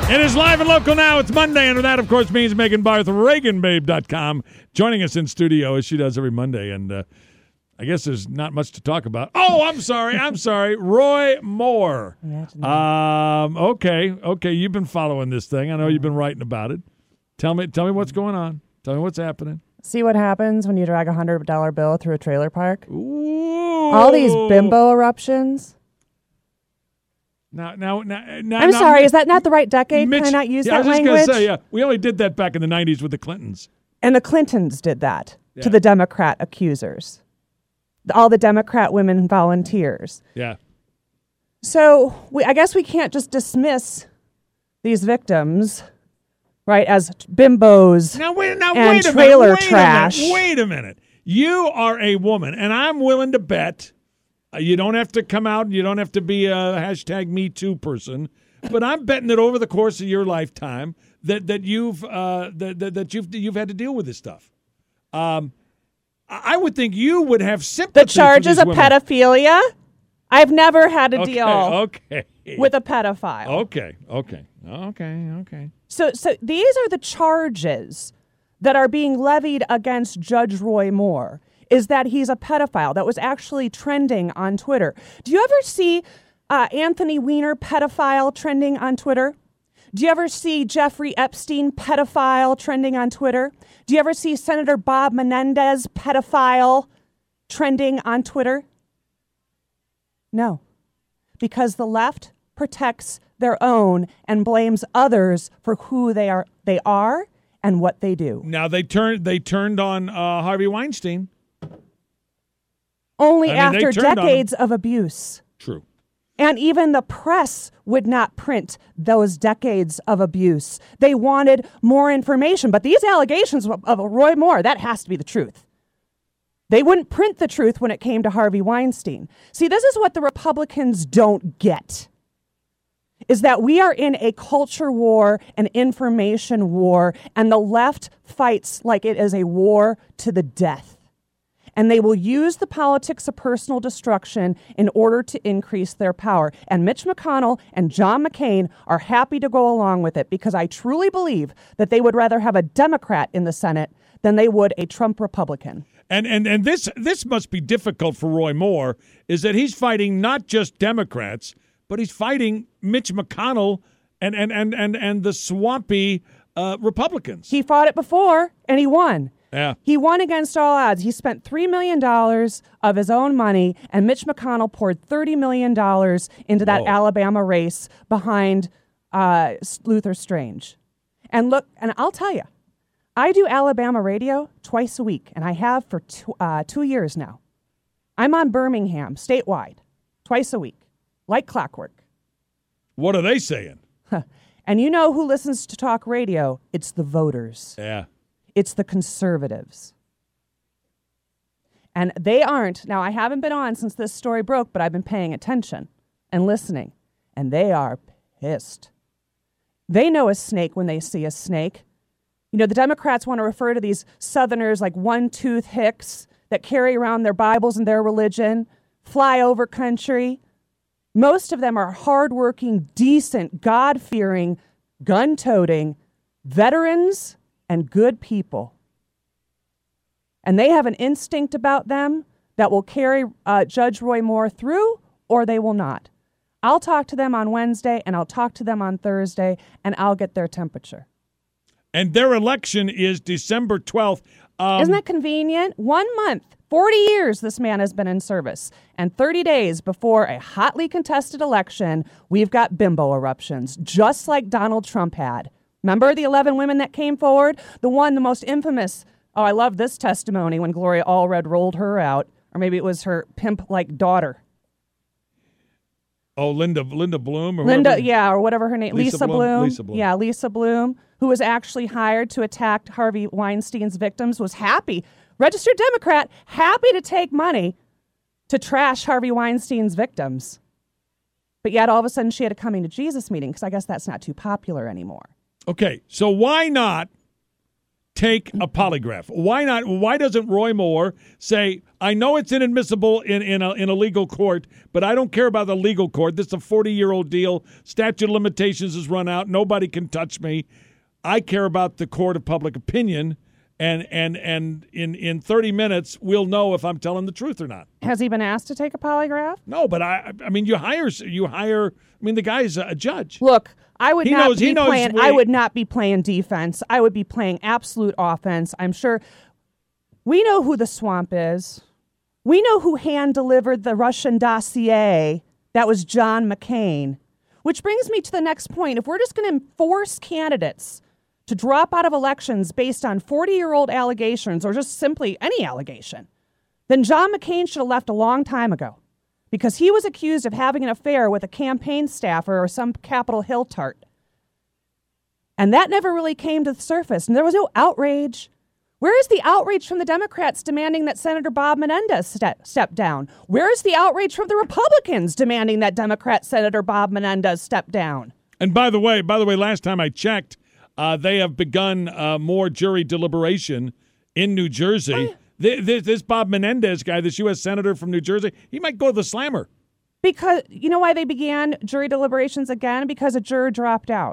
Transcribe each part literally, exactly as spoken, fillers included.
It is live and local now. It's Monday, and that, of course, means Megan Barth, Reagan Babe dot com, joining us in studio as she does every Monday. And uh, I guess there's not much to talk about. Oh, I'm sorry. I'm sorry. Roy Moore. Um, okay. Okay. You've been following this thing. I know you've been writing about it. Tell me, tell me what's going on. Tell me what's happening. See what happens when you drag a one hundred dollar bill through a trailer park? Ooh. All these bimbo eruptions. Now, now, now, now I'm now, sorry, is that not the right decade? Mitch, Can I not use yeah, that I was language? just going to say, yeah, we only did that back in the nineties with the Clintons. And the Clintons did that Yeah. to the Democrat accusers. All the Democrat women volunteers. Yeah. So we, I guess we can't just dismiss these victims, right, as bimbos Now wait, now and wait a trailer minute. Wait trash. A minute, wait a minute. You are a woman, and I'm willing to bet. Uh, you don't have to come out. You don't have to be a hashtag Me Too person. But I'm betting that over the course of your lifetime, that that you've uh, that, that that you've you've had to deal with this stuff. Um, I would think you would have sympathy. The charges for of these women. pedophilia? I've never had a Okay, deal okay. with a pedophile. Okay, okay, okay, okay. So, so these are the charges that are being levied against Judge Roy Moore, is that he's a pedophile. That was actually trending on Twitter. Do you ever see uh, Anthony Weiner pedophile trending on Twitter? Do you ever see Jeffrey Epstein pedophile trending on Twitter? Do you ever see Senator Bob Menendez pedophile trending on Twitter? No, because the left protects their own and blames others for who they are, they are and what they do. Now they turned they turned on uh, Harvey Weinstein. Only I mean, after they turned on decades of abuse. True. And even the press would not print those decades of abuse. They wanted more information. But these allegations of, of Roy Moore, that has to be the truth. They wouldn't print the truth when it came to Harvey Weinstein. See, this is what the Republicans don't get, is that we are in a culture war, an information war, and the left fights like it is a war to the death. And they will use the politics of personal destruction in order to increase their power. And Mitch McConnell and John McCain are happy to go along with it because I truly believe that they would rather have a Democrat in the Senate than they would a Trump Republican. And and and this this must be difficult for Roy Moore, is that he's fighting not just Democrats, but he's fighting Mitch McConnell and and and and, and the swampy uh, Republicans. He fought it before and he won. Yeah. He won against all odds. He spent three million dollars of his own money, and Mitch McConnell poured thirty million dollars into that Whoa. Alabama race behind uh, Luther Strange. And look, and I'll tell you, I do Alabama radio twice a week, and I have for two, uh, two years now. I'm on Birmingham, statewide, twice a week, like clockwork. What are they saying? And you know who listens to talk radio? It's the voters. Yeah. It's the conservatives. And they aren't. Now, I haven't been on since this story broke, but I've been paying attention and listening. And they are pissed. They know a snake when they see a snake. You know, the Democrats want to refer to these Southerners like one-tooth hicks that carry around their Bibles and their religion, fly over country. Most of them are hardworking, decent, God-fearing, gun-toting veterans and good people. And they have an instinct about them that will carry uh, Judge Roy Moore through, or they will not. I'll talk to them on Wednesday, and I'll talk to them on Thursday, and I'll get their temperature. And their election is December twelfth. Um, Isn't that convenient? One month, forty years this man has been in service, and thirty days before a hotly contested election, we've got bimbo eruptions, just like Donald Trump had. Remember the eleven women that came forward? The one, the most infamous. Oh, I love this testimony when Gloria Allred rolled her out. Or maybe it was her pimp-like daughter. Oh, Linda Linda Bloom? Or Linda, whatever. yeah, or whatever her name. Lisa Lisa, Bloom? Bloom. Lisa Bloom. Yeah, Lisa Bloom, who was actually hired to attack Harvey Weinstein's victims, was happy, registered Democrat, happy to take money to trash Harvey Weinstein's victims. But yet all of a sudden she had a Coming to Jesus meeting because I guess that's not too popular anymore. Okay, so why not take a polygraph? Why not? Why doesn't Roy Moore say, I know it's inadmissible in, in, a, in a legal court, but I don't care about the legal court. This is a forty-year-old deal. Statute of limitations has run out. Nobody can touch me. I care about the court of public opinion. And and and in, in thirty minutes, we'll know if I'm telling the truth or not. Has he been asked to take a polygraph? No, but I I mean, you hire, you hire, I mean, the guy's a judge. Look, I would He not knows- he be knows playing. we- I would not be playing defense. I would be playing absolute offense. I'm sure we know who the swamp is. We know who hand delivered the Russian dossier. That was John McCain. Which brings me to the next point. If we're just going to force candidates to drop out of elections based on forty-year-old allegations or just simply any allegation, then John McCain should have left a long time ago, because he was accused of having an affair with a campaign staffer or some Capitol Hill tart. And that never really came to the surface, and there was no outrage. Where is the outrage from the Democrats demanding that Senator Bob Menendez step, step down? Where is the outrage from the Republicans demanding that Democrat Senator Bob Menendez step down? And by the way, by the way, last time I checked, uh, they have begun uh, more jury deliberation in New Jersey. This, this, this Bob Menendez guy, this U S senator from New Jersey, he might go to the slammer. Because you know why they began jury deliberations again? Because a juror dropped out.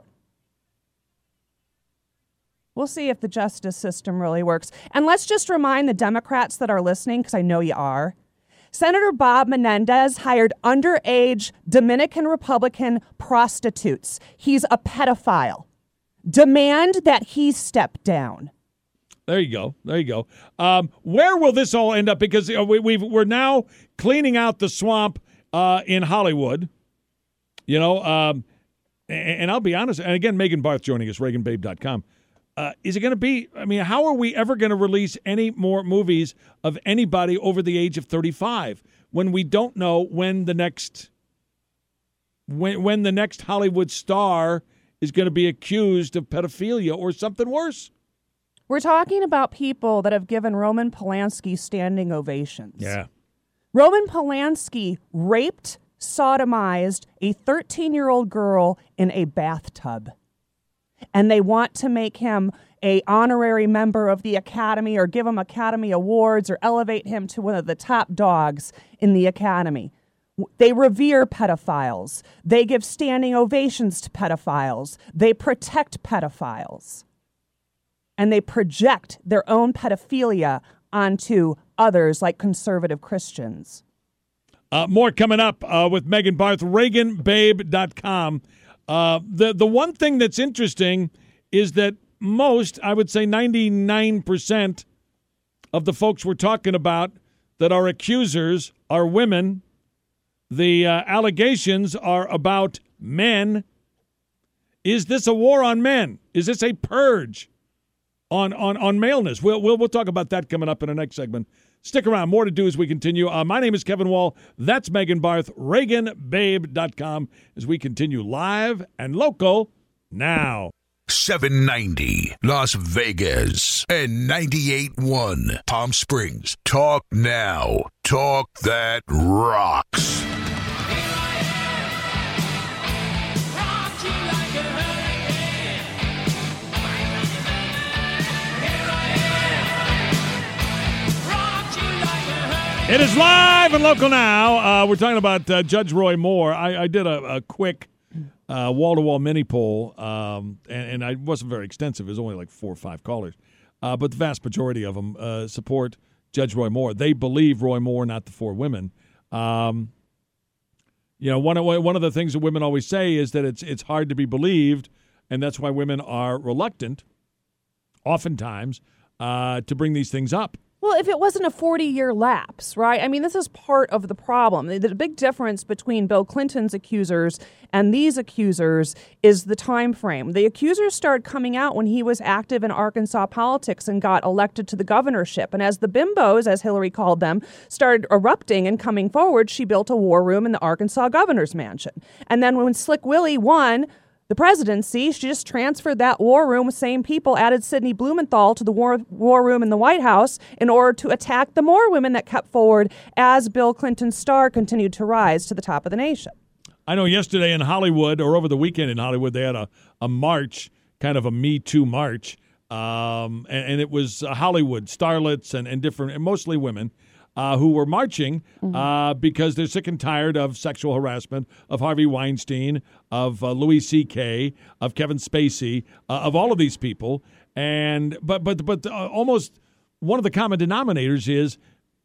We'll see if the justice system really works. And let's just remind the Democrats that are listening, because I know you are, Senator Bob Menendez hired underage Dominican Republican prostitutes. He's a pedophile. Demand that he step down. There you go. There you go. Um, where will this all end up? Because uh, we, we've, we're now cleaning out the swamp uh, in Hollywood. You know, um, and, and I'll be honest, and again, Megan Barth joining us, Reagan Babe dot com. Uh, is it going to be, I mean, how are we ever going to release any more movies of anybody over the age of thirty-five when we don't know when the next when when the next Hollywood star is going to be accused of pedophilia or something worse? We're talking about people that have given Roman Polanski standing ovations. Yeah. Roman Polanski raped, sodomized a thirteen-year-old girl in a bathtub. And they want to make him a honorary member of the Academy or give him Academy Awards or elevate him to one of the top dogs in the Academy. They revere pedophiles. They give standing ovations to pedophiles. They protect pedophiles. And they project their own pedophilia onto others like conservative Christians. Uh, more coming up uh, with Megan Barth, Reagan Babe dot com. Uh, the, the one thing that's interesting is that most, I would say ninety-nine percent of the folks we're talking about that are accusers are women. The uh, allegations are about men. Is this a war on men? Is this a purge on on, on maleness? We'll, we'll, we'll talk about that coming up in the next segment. Stick around. More to do as we continue. Uh, my name is Kevin Wall. That's Megan Barth. Reagan Babe dot com as we continue live and local now. seven ninety Las Vegas and ninety-eight point one Palm Springs. Talk now. Talk that rocks. It is live and local now. Uh, we're talking about uh, Judge Roy Moore. I, I did a, a quick uh, wall-to-wall mini poll, um, and, and I wasn't very extensive. It was only like four or five callers. Uh, but the vast majority of them uh, support Judge Roy Moore. They believe Roy Moore, not the four women. Um, you know, one of, one of the things that women always say is that it's it's hard to be believed, and that's why women are reluctant, oftentimes, uh, to bring these things up. Well, if it wasn't a forty-year lapse, right? I mean, this is part of the problem. The, the big difference between Bill Clinton's accusers and these accusers is the time frame. The accusers started coming out when he was active in Arkansas politics and got elected to the governorship. And as the bimbos, as Hillary called them, started erupting and coming forward, she built a war room in the Arkansas governor's mansion. And then when Slick Willie won the presidency, she just transferred that war room. Same people added Sidney Blumenthal to the war, war room in the White House in order to attack the more women that kept forward as Bill Clinton's star continued to rise to the top of the nation. I know yesterday in Hollywood, or over the weekend in Hollywood, they had a, a march, kind of a Me Too march, um, and, and it was uh, Hollywood starlets and, and different, and mostly women, uh, who were marching mm-hmm. uh, because they're sick and tired of sexual harassment, of Harvey Weinstein, of uh, Louis C K, of Kevin Spacey, uh, of all of these people. And but but but uh, almost one of the common denominators is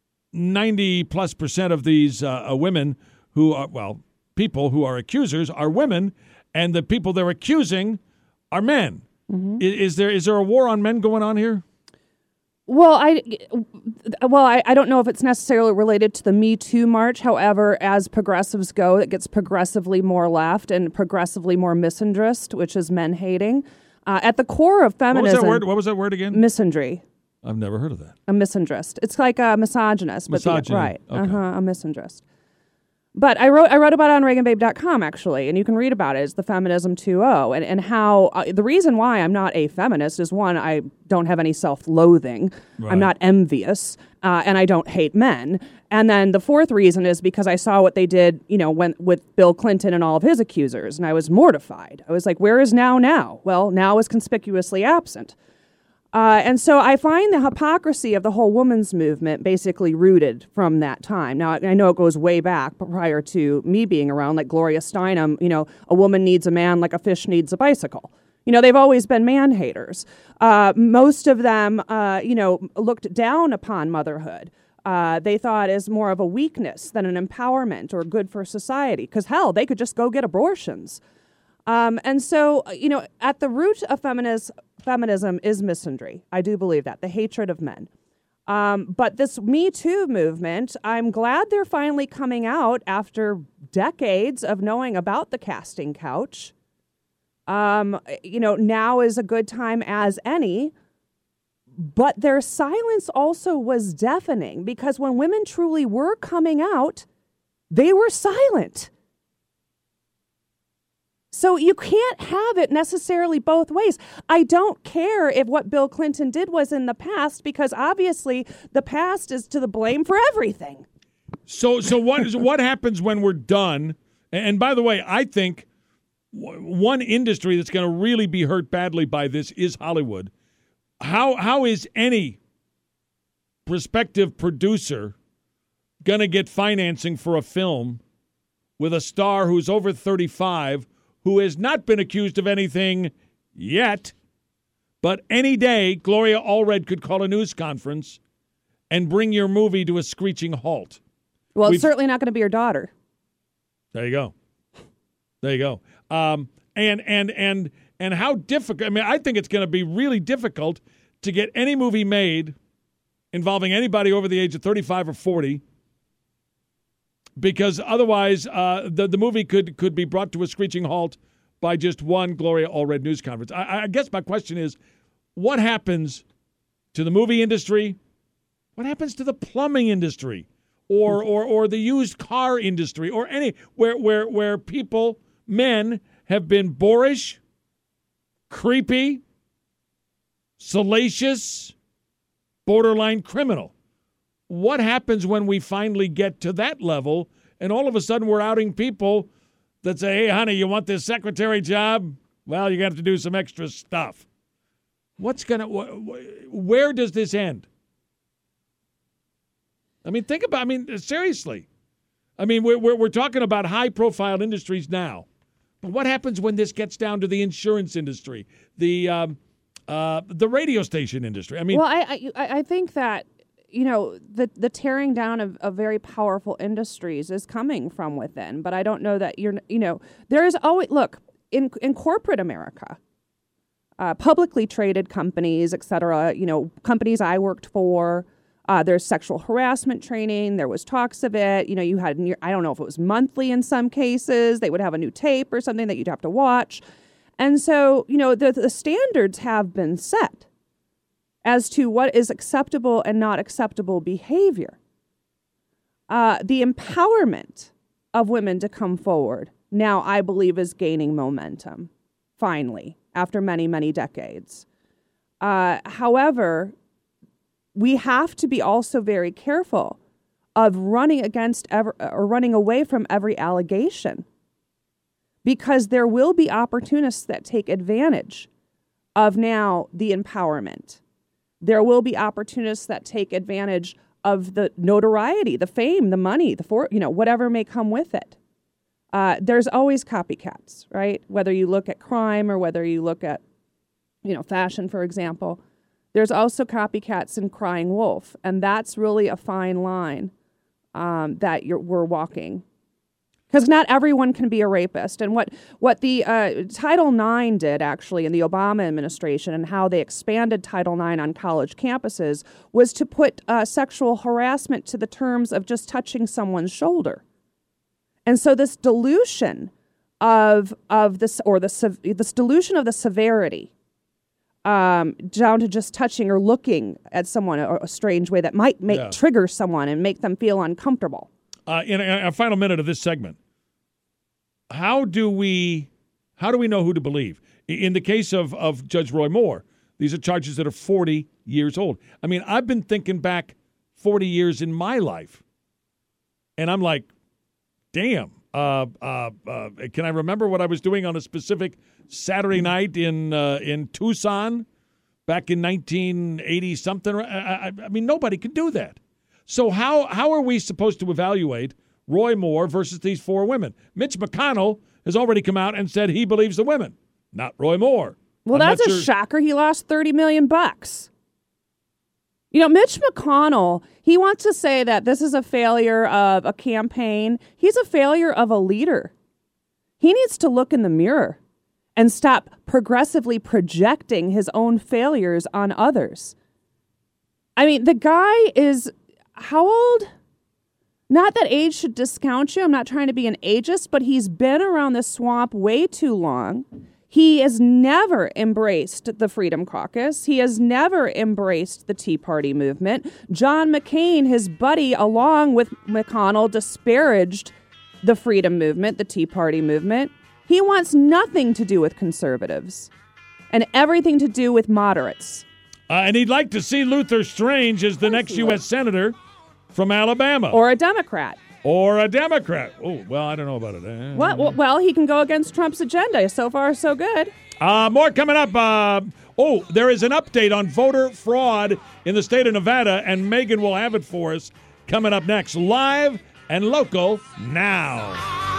ninety plus percent of these uh, uh, women who are, well, people who are accusers are women, and the people they're accusing are men. Mm-hmm. Is, is there is there a war on men going on here? Well, I well I, I don't know if it's necessarily related to the Me Too march. However, as progressives go, it gets progressively more left and progressively more misandrist, which is men hating. Uh, at the core of feminism, what was that word? What was that word again? Misandry. I've never heard of that. A misandrist. It's like a misogynist, but Misogyny. The, right? Okay. Uh-huh, a misandrist. But I wrote I wrote about it on Reagan Babe dot com, actually, and you can read about it. It's the Feminism two point oh, and, and how uh, the reason why I'm not a feminist is, one, I don't have any self-loathing. Right. I'm not envious, uh, and I don't hate men. And then the fourth reason is because I saw what they did, you know, when with Bill Clinton and all of his accusers, and I was mortified. I was like, where is now now? Well, now is conspicuously absent. Uh, and so I find the hypocrisy of the whole women's movement basically rooted from that time. Now, I know it goes way back prior to me being around, like Gloria Steinem, you know, a woman needs a man like a fish needs a bicycle. You know, they've always been man haters. Uh, most of them, uh, you know, looked down upon motherhood. Uh, they thought as more of a weakness than an empowerment or good for society. Because, hell, they could just go get abortions. Um, and so, you know, at the root of feminist, feminism is misandry. I do believe that, the hatred of men. Um, but this Me Too movement, I'm glad they're finally coming out after decades of knowing about the casting couch. Um, you know, now is a good time as any. But their silence also was deafening, because when women truly were coming out, they were silent. So you can't have it necessarily both ways. I don't care if what Bill Clinton did was in the past, because obviously the past is to the blame for everything. So so what is what happens when we're done? And by the way, I think one industry that's going to really be hurt badly by this is Hollywood. How how is any prospective producer going to get financing for a film with a star who's over thirty-five, who has not been accused of anything yet, but any day Gloria Allred could call a news conference and bring your movie to a screeching halt? Well, We've, it's certainly not going to be your daughter. There you go. There you go. Um, and and and and how difficult? I mean, I think it's going to be really difficult to get any movie made involving anybody over the age of thirty-five or forty, because otherwise uh, the the movie could could be brought to a screeching halt by just one Gloria Allred news conference. I, I guess my question is, what happens to the movie industry? What happens to the plumbing industry, or or or the used car industry, or any where where where people, men, have been boorish, creepy, salacious, borderline criminal? What happens when we finally get to that level and all of a sudden we're outing people that say, hey, honey, you want this secretary job? Well, you're going to have to do some extra stuff. What's going to, wh- where does this end? I mean, think about, I mean, seriously. I mean, we're, we're, we're talking about high-profile industries now. But what happens when this gets down to the insurance industry, the um, uh, the radio station industry? I mean, well, I I, I think that, you know, the the tearing down of, of very powerful industries is coming from within. But I don't know that you're, you know, there is always, look, in in corporate America, uh, publicly traded companies, et cetera, you know, companies I worked for, Uh, there's sexual harassment training. There was talks of it. You know, you had, I don't know if it was monthly in some cases. They would have a new tape or something that you'd have to watch. And so, you know, the, the standards have been set as to what is acceptable and not acceptable behavior. Uh, the empowerment of women to come forward now, I believe, is gaining momentum, finally, after many, many decades. Uh, however, we have to be also very careful of running against ever, or running away from every allegation, because there will be opportunists that take advantage of now the empowerment. There will be opportunists that take advantage of the notoriety, the fame, the money, the for, you know, whatever may come with it. Uh, there's always copycats, right? Whether you look at crime or whether you look at, you know, fashion, for example. There's also copycats in crying wolf, and that's really a fine line um, that you're, we're walking. Because not everyone can be a rapist. And what, what the uh, Title nine did, actually, in the Obama administration and how they expanded Title nine on college campuses was to put uh, sexual harassment to the terms of just touching someone's shoulder. And so this dilution of of this, or the this dilution of the severity um, down to just touching or looking at someone a, a strange way that might make yeah. trigger someone and make them feel uncomfortable. Uh, in a, a final minute of this segment, how do we how do we know who to believe? In the case of, of Judge Roy Moore, these are charges that are forty years old. I mean, I've been thinking back forty years in my life, and I'm like, damn, uh, uh, uh, can I remember what I was doing on a specific Saturday night in uh, in Tucson back in nineteen eighty something? I, I, I mean, nobody can do that. So how how are we supposed to evaluate Roy Moore versus these four women? Mitch McConnell has already come out and said he believes the women, not Roy Moore. Well, I'm that's a sure. shocker. He lost thirty million bucks. You know, Mitch McConnell, he wants to say that this is a failure of a campaign. He's a failure of a leader. He needs to look in the mirror and stop progressively projecting his own failures on others. I mean, the guy is, how old? Not that age should discount you. I'm not trying to be an ageist, but he's been around the swamp way too long. He has never embraced the Freedom Caucus. He has never embraced the Tea Party movement. John McCain, his buddy, along with McConnell, disparaged the Freedom Movement, the Tea Party movement. He wants nothing to do with conservatives and everything to do with moderates. Uh, and he'd like to see Luther Strange as the next U S senator from Alabama. Or a Democrat. Or a Democrat. Oh, well, I don't know about it. Uh, What? Well, he can go against Trump's agenda. So far, so good. Uh, more coming up. Uh, oh, there is an update on voter fraud in the state of Nevada, and Megan will have it for us coming up next. Live and local now.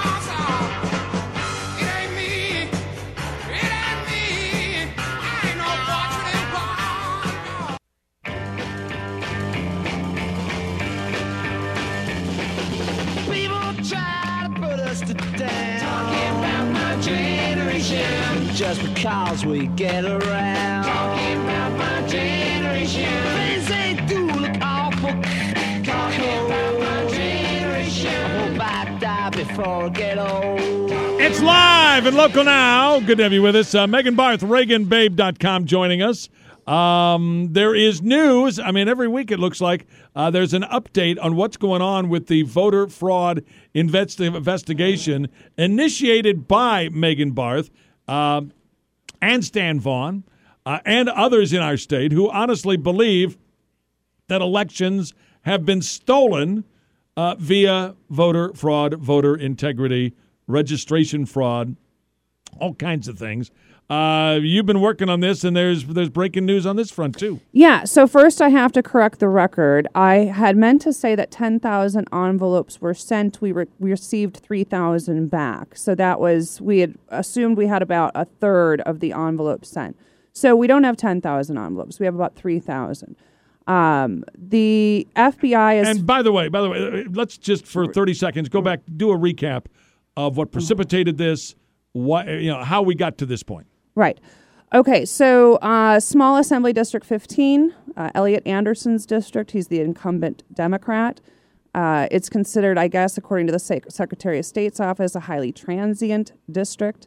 Just because we get around. Talking about my generation. Things they do look awful. Talking about my generation. I hope I die before I get old. It's live and local now. Good to have you with us. Uh, Megan Barth, Reagan Babe dot com joining us. Um, there is news. I mean, every week it looks like uh, there's an update on what's going on with the voter fraud investi- investigation initiated by Megan Barth. Uh, and Stan Vaughn, uh, and others in our state who honestly believe that elections have been stolen uh, via voter fraud, voter integrity, registration fraud, all kinds of things. Uh, you've been working on this, and there's there's breaking news on this front, too. Yeah, so first I have to correct the record. I had meant to say that ten thousand envelopes were sent. We, re- we received three thousand back. So that was, we had assumed we had about a third of the envelopes sent. So we don't have ten thousand envelopes. We have about three thousand. Um, the F B I is... And by the way, by the way, let's just for thirty seconds go back, do a recap of what precipitated this, what, you know, how we got to this point. Right. Okay, so uh, small Assembly District fifteen, uh, Elliot Anderson's district. He's the incumbent Democrat. Uh, it's considered, I guess, according to the Sec- Secretary of State's office, a highly transient district.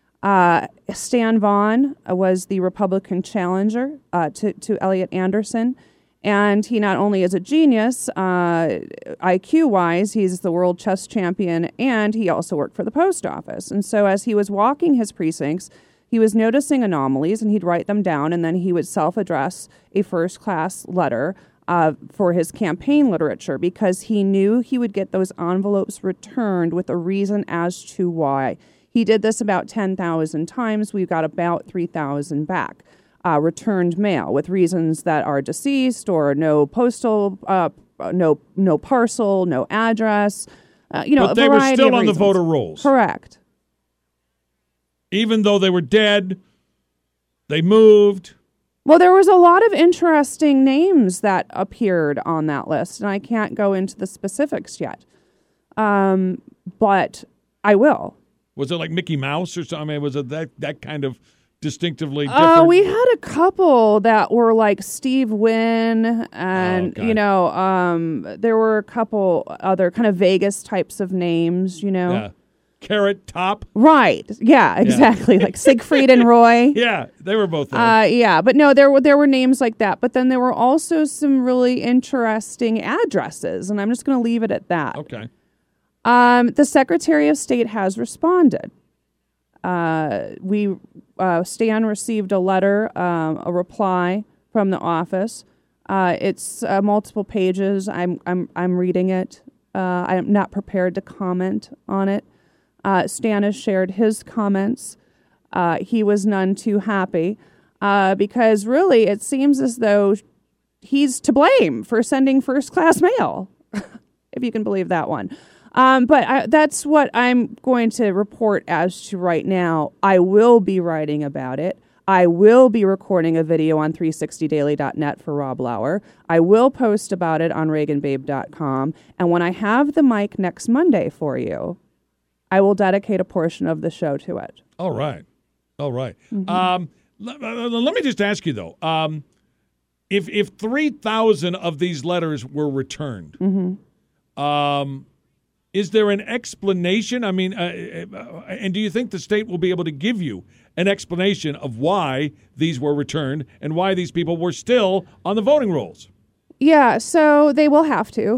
Uh, Stan Vaughn uh, was the Republican challenger uh, to, to Elliot Anderson. And he not only is a genius, uh, I Q-wise, he's the world chess champion, and he also worked for the post office. And so as he was walking his precincts, he was noticing anomalies, and he'd write them down, and then he would self-address a first-class letter uh, for his campaign literature because he knew he would get those envelopes returned with a reason as to why. He did this about ten thousand times. We've got about three thousand back. Uh, returned mail with reasons that are deceased or no postal, uh, no no parcel, no address. Uh, you know, but a they were variety still of on reasons. the voter rolls. Correct. Even though they were dead, they moved. Well, there was a lot of interesting names that appeared on that list, and I can't go into the specifics yet. Um, but I will. Was it like Mickey Mouse or something? I mean, was it that, that kind of distinctively different? Uh, we had a couple that were like Steve Wynn, and, Oh, okay. you know, um, there were a couple other kind of Vegas types of names, you know. Yeah. Carrot Top. Right. Yeah, exactly. Like Siegfried and Roy. Yeah, they were both there. Uh, yeah, but no, there were there were names like that. But then there were also some really interesting addresses, and I'm just going to leave it at that. okay. Um, the Secretary of State has responded. Uh, we uh, Stan received a letter, um, a reply from the office. Uh, it's uh, multiple pages. I'm I'm I'm reading it. Uh, I'm not prepared to comment on it. Uh, Stan has shared his comments. Uh, he was none too happy uh, because really it seems as though he's to blame for sending first class mail, if you can believe that one. Um, but I, that's what I'm going to report as to right now. I will be writing about it. I will be recording a video on three sixty daily dot net for Rob Lauer. I will post about it on Reagan Babe dot com. And when I have the mic next Monday for you, I will dedicate a portion of the show to it. All right. All right. Mm-hmm. Um, let, let me just ask you, though. Um, if if three thousand of these letters were returned, Mm-hmm. um, is there an explanation? I mean, uh, uh, and do you think the state will be able to give you an explanation of why these were returned and why these people were still on the voting rolls? Yeah, so they will have to.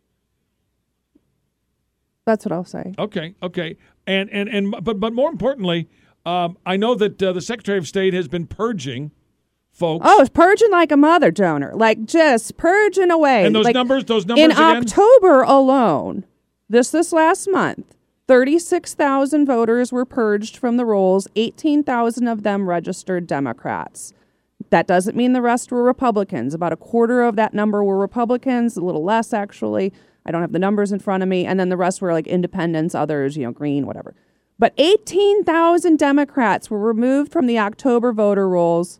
That's what I'll say. Okay, okay, and and and but but more importantly, um, I know that uh, the Secretary of State has been purging folks. Oh, it's purging like a mother donor, like just purging away. And those like numbers, those numbers in again? October alone, this this last month, thirty-six thousand voters were purged from the rolls. eighteen thousand of them registered Democrats. That doesn't mean the rest were Republicans. About a quarter of that number were Republicans, a little less actually. I don't have the numbers in front of me. And then the rest were like independents, others, you know, green, whatever. But eighteen thousand Democrats were removed from the October voter rolls.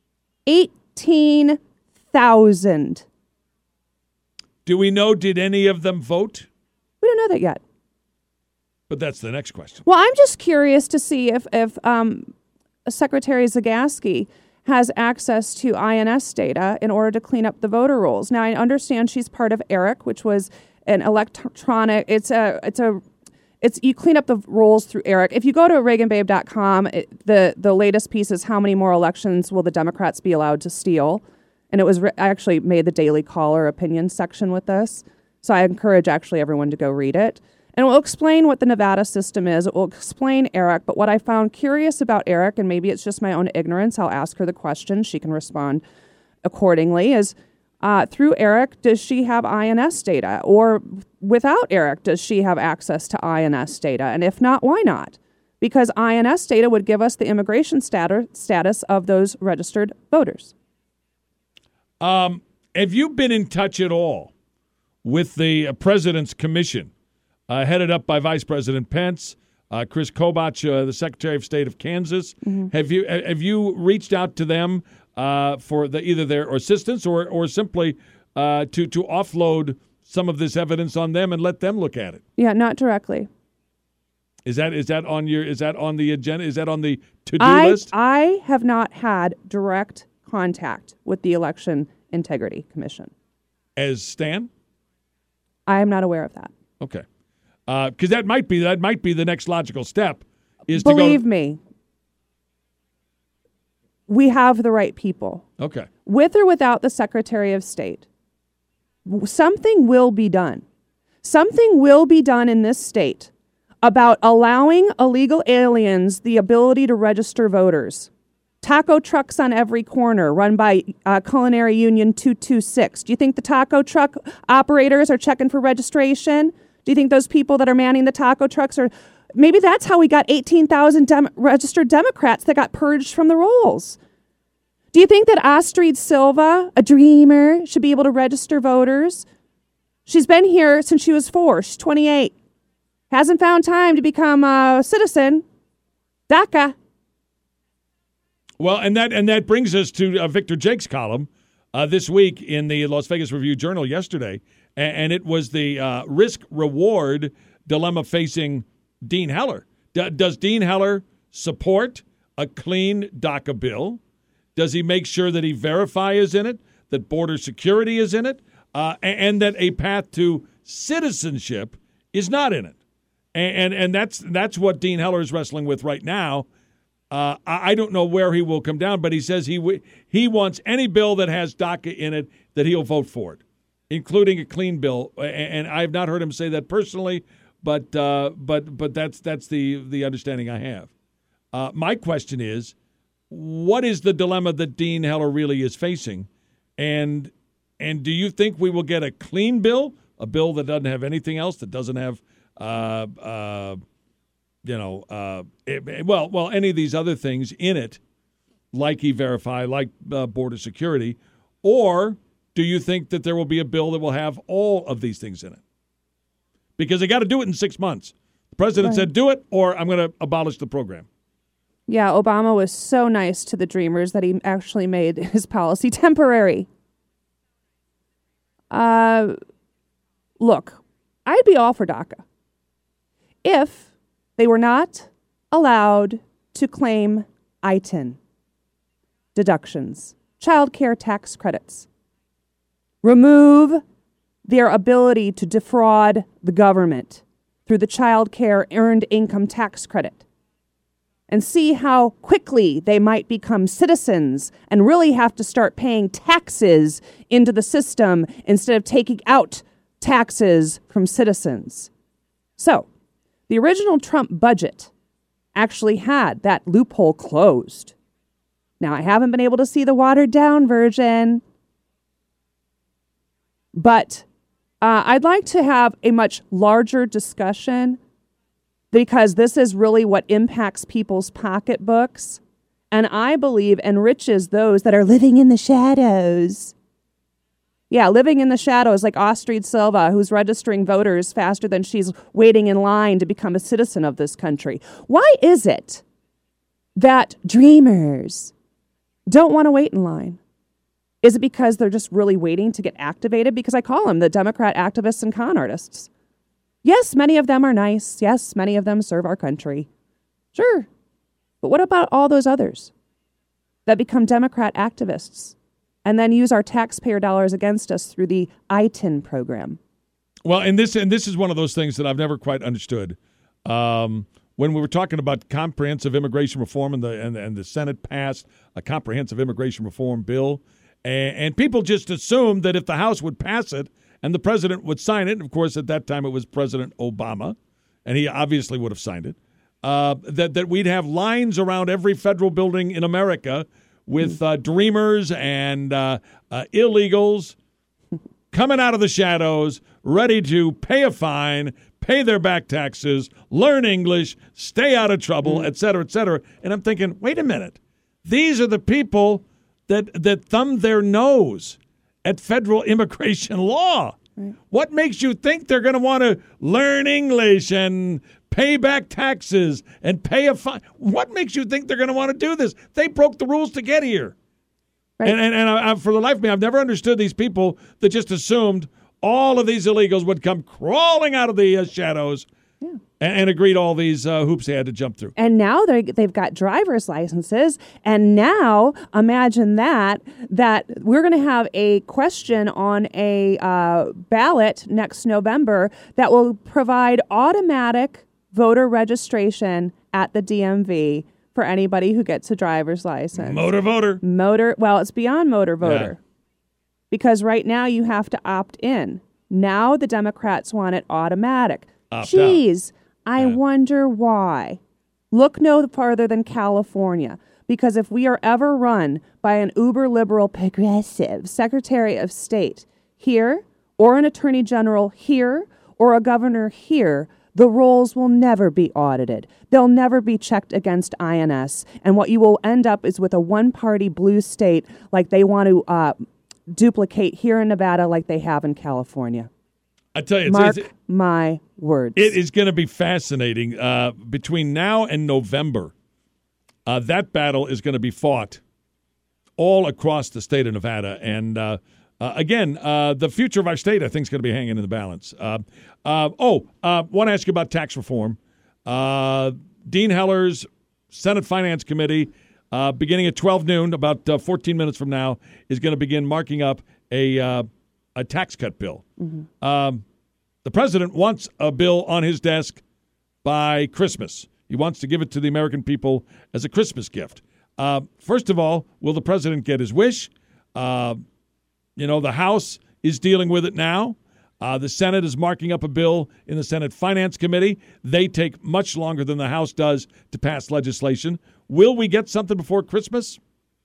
eighteen thousand. Do we know, did any of them vote? We don't know that yet. But that's the next question. Well, I'm just curious to see if, if um, Secretary Zagaski has access to I N S data in order to clean up the voter rolls. Now, I understand she's part of ERIC, which was an electronic, it's a, it's a, it's, you clean up the rolls through ERIC. If you go to Reagan Babe dot com, it, the, the latest piece is how many more elections will the Democrats be allowed to steal? And it was, re- I actually made the Daily Caller opinion section with this. So I encourage actually everyone to go read it. And it will explain what the Nevada system is. It will explain ERIC. But what I found curious about ERIC, and maybe it's just my own ignorance, I'll ask her the question. She can respond accordingly, is uh, through ERIC, does she have I N S data? Or without ERIC, does she have access to I N S data? And if not, why not? Because I N S data would give us the immigration status status of those registered voters. Um, have you been in touch at all with the uh, President's Commission, uh, headed up by Vice President Pence, uh, Chris Kobach, uh, the Secretary of State of Kansas? Mm-hmm. Have you have you reached out to them uh, for the, either their assistance or or simply uh, to to offload some of this evidence on them and let them look at it? Yeah, not directly. Is that is that on your is that on the agenda? Is that on the to-do I, list? I have not had direct contact with the Election Integrity Commission. As Stan? I am not aware of that. Okay, because uh, that might be that might be the next logical step. Is Believe to go, me, we have the right people. Okay. With or without the Secretary of State, something will be done. Something will be done in this state about allowing illegal aliens the ability to register voters. Taco trucks on every corner run by uh, Culinary Union two two six. Do you think the taco truck operators are checking for registration? Do you think those people that are manning the taco trucks are maybe that's how we got eighteen thousand dem- registered Democrats that got purged from the rolls. Do you think that Astrid Silva, a dreamer, should be able to register voters? She's been here since she was four. She's twenty-eight. Hasn't found time to become a citizen. DACA. Well, and that and that brings us to uh, Victor Jake's column uh, this week in the Las Vegas Review-Journal yesterday, and, and it was the uh, risk-reward dilemma facing Dean Heller. D- does Dean Heller support a clean DACA bill? Does he make sure that he verify is in it, that border security is in it, uh, and, and that a path to citizenship is not in it? And and, and that's that's what Dean Heller is wrestling with right now. Uh, I, I don't know where he will come down, but he says he w- he wants any bill that has DACA in it that he'll vote for it, including a clean bill. And, and I've not heard him say that personally, but uh, but but that's that's the the understanding I have. Uh, my question is, what is the dilemma that Dean Heller really is facing, and and do you think we will get a clean bill, a bill that doesn't have anything else, that doesn't have uh, uh, you know, uh, it, well, well, any of these other things in it, like E-Verify, like uh, border security, or do you think that there will be a bill that will have all of these things in it? Because they got to do it in six months. The president Right. said, do it, or I'm going to abolish the program. Yeah, Obama was so nice to the Dreamers that he actually made his policy temporary. Uh, look, I'd be all for DACA if they were not allowed to claim I T I N deductions, child care tax credits. Remove their ability to defraud the government through the child care earned income tax credit, and see how quickly they might become citizens and really have to start paying taxes into the system instead of taking out taxes from citizens. So, the original Trump budget actually had that loophole closed. Now, I haven't been able to see the watered-down version, but uh, I'd like to have a much larger discussion because this is really what impacts people's pocketbooks, and I believe enriches those that are living in the shadows. Yeah, living in the shadows like Astrid Silva, who's registering voters faster than she's waiting in line to become a citizen of this country. Why is it that dreamers don't want to wait in line? Is it because they're just really waiting to get activated? Because I call them the Democrat activists and con artists. Yes, many of them are nice. Yes, many of them serve our country. Sure. But what about all those others that become Democrat activists and then use our taxpayer dollars against us through the I T I N program? Well, and this and this is one of those things that I've never quite understood. Um, when we were talking about comprehensive immigration reform, and the and, and the Senate passed a comprehensive immigration reform bill, and, and people just assumed that if the House would pass it and the president would sign it, and of course at that time it was President Obama, and he obviously would have signed it, uh, that that we'd have lines around every federal building in America with uh, dreamers and uh, uh, illegals coming out of the shadows, ready to pay a fine, pay their back taxes, learn English, stay out of trouble, et cetera, et cetera. And I'm thinking, wait a minute. These are the people that, that thumb their nose at federal immigration law. Right. What makes you think they're going to want to learn English and pay back taxes and pay a fine? What makes you think they're going to want to do this? They broke the rules to get here. Right. And, and, and I, I, for the life of me, I've never understood these people that just assumed all of these illegals would come crawling out of the uh, shadows yeah. and, and agreed all these uh, hoops they had to jump through. And now they they've got driver's licenses. And now imagine that, that we're going to have a question on a uh, ballot next November that will provide automatic voter registration at the D M V for anybody who gets a driver's license. Motor voter. Motor. Well, it's beyond motor voter. Yeah. Because right now you have to opt in. Now the Democrats want it automatic. Opt Geez, out. I Yeah. wonder why. Look no farther than California. Because if we are ever run by an uber liberal progressive Secretary of State here, or an Attorney General here, or a governor here, The rolls will never be audited. They'll never be checked against I N S. And what you will end up is with a one-party blue state like they want to uh, duplicate here in Nevada like they have in California. I tell you, it's, Mark it's, my words. it is going to be fascinating. Uh, between now and November, uh, that battle is going to be fought all across the state of Nevada. And, uh, uh, again, uh, the future of our state, I think, is going to be hanging in the balance. Uh, uh, oh, uh, want to ask you about tax reform. Uh, Dean Heller's Senate Finance Committee, uh, beginning at twelve noon, about uh, fourteen minutes from now, is going to begin marking up a uh, a tax cut bill. Mm-hmm. Um, the president wants a bill on his desk by Christmas. He wants to give it to the American people as a Christmas gift. Uh, first of all, will the president get his wish? Uh, you know, the House is dealing with it now. Uh, the Senate is marking up a bill in the Senate Finance Committee. They take much longer than the House does to pass legislation. Will we get something before Christmas?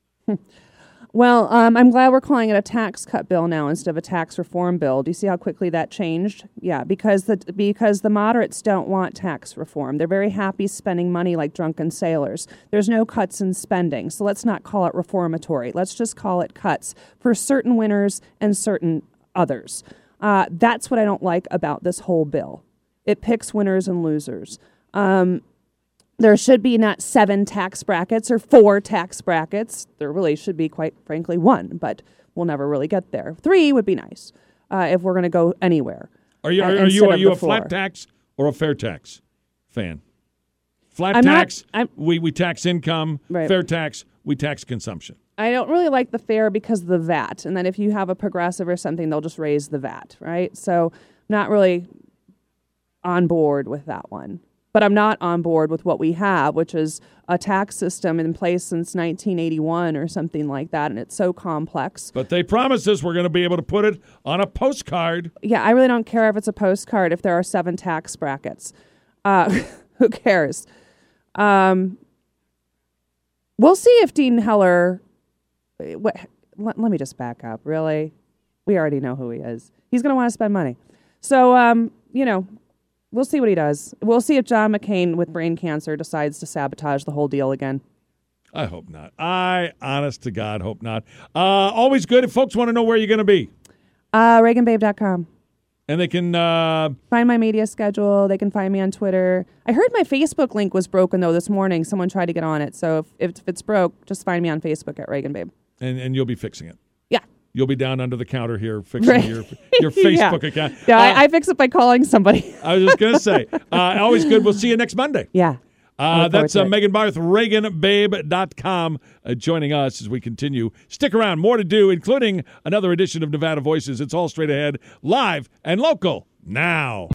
Well, um, I'm glad we're calling it a tax cut bill now instead of a tax reform bill. Do you see how quickly that changed? Yeah, because the because the moderates don't want tax reform. They're very happy spending money like drunken sailors. There's no cuts in spending, so let's not call it reformatory. Let's just call it cuts for certain winners and certain others. Uh, that's what I don't like about this whole bill. It picks winners and losers. Um, There should be not seven tax brackets or four tax brackets. There really should be, quite frankly, one, but we'll never really get there. Three would be nice uh, if we're going to go anywhere. Are you are, uh, are you are you a floor. flat tax or a fair tax fan? Flat I'm tax, not, we we tax income. Right. Fair tax, we tax consumption. I don't really like the fair because of the V A T, and then if you have a progressive or something, they'll just raise the V A T, right? So not really on board with that one. But I'm not on board with what we have, which is a tax system in place since nineteen eighty-one or something like that, and it's so complex. But they promise us we're going to be able to put it on a postcard. Yeah, I really don't care if it's a postcard, if there are seven tax brackets. Uh, who cares? Um, we'll see if Dean Heller... What, let, let me just back up, really? We already know who he is. He's going to want to spend money. So, um, you know... We'll see what he does. We'll see if John McCain with brain cancer decides to sabotage the whole deal again. I hope not. I, honest to God, hope not. Uh, always good if folks want to know where you're going to be. Uh, Reagan Babe dot com. And they can... Uh, find my media schedule. They can find me on Twitter. I heard my Facebook link was broken, though, this morning. Someone tried to get on it. So if, if, if it's broke, just find me on Facebook at Reagan Babe. And, and you'll be fixing it. Yeah. You'll be down under the counter here fixing Right. your your Facebook yeah. account. Yeah, uh, I, I fix it by calling somebody. I was just going to say, uh, always good. We'll see you next Monday. Yeah. Uh, that's uh, it. Megan Barth, Reagan Babe dot com, uh, joining us as we continue. Stick around. More to do, including another edition of Nevada Voices. It's all straight ahead, live and local now.